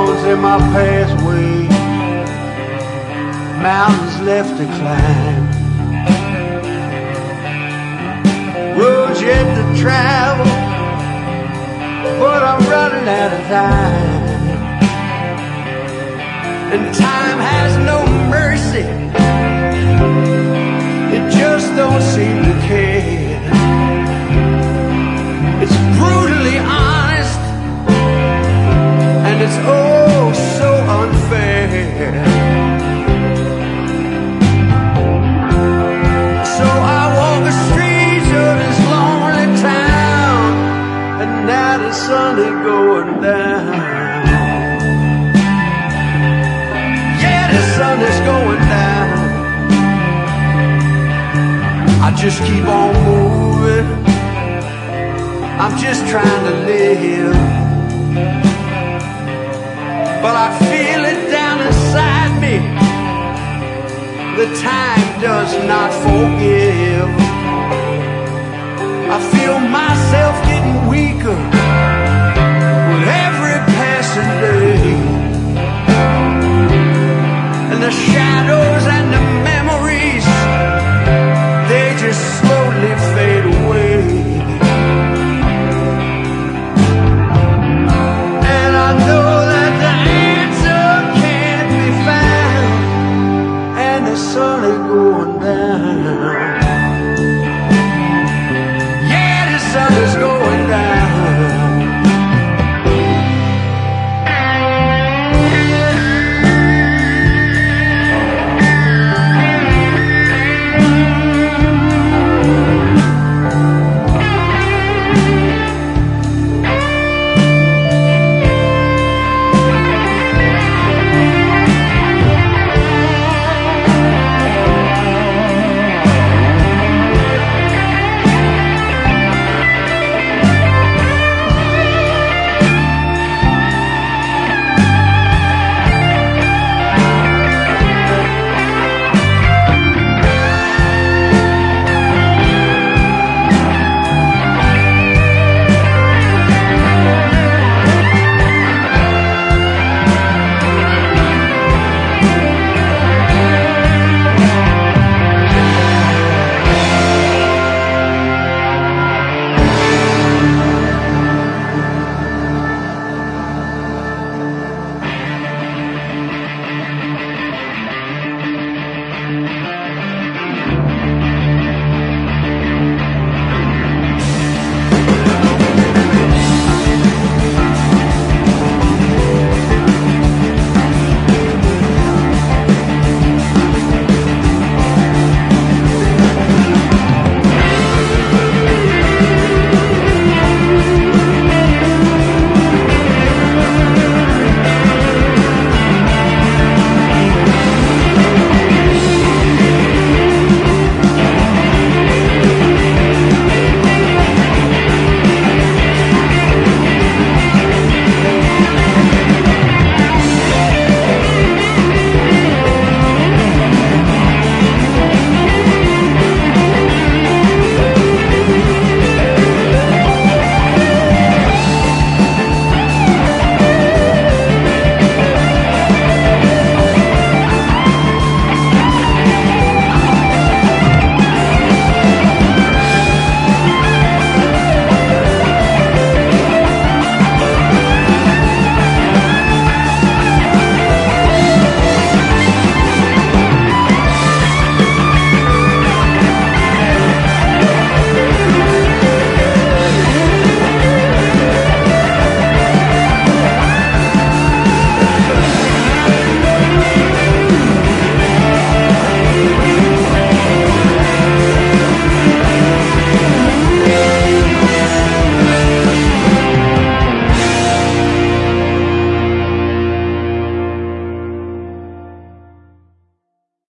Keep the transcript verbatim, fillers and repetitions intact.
thorns in my pathway, mountains left to climb, roads yet to travel, but I'm running out of time. And time has no mercy, it just don't seem to care. It's brutally honest, and it's oh so unfair. So I walk the streets of this lonely town, and now the sun is going down. Yeah, the sun is going down. I just keep on moving, I'm just trying to live, but I feel it down inside me, the time does not forgive. I feel myself getting weaker,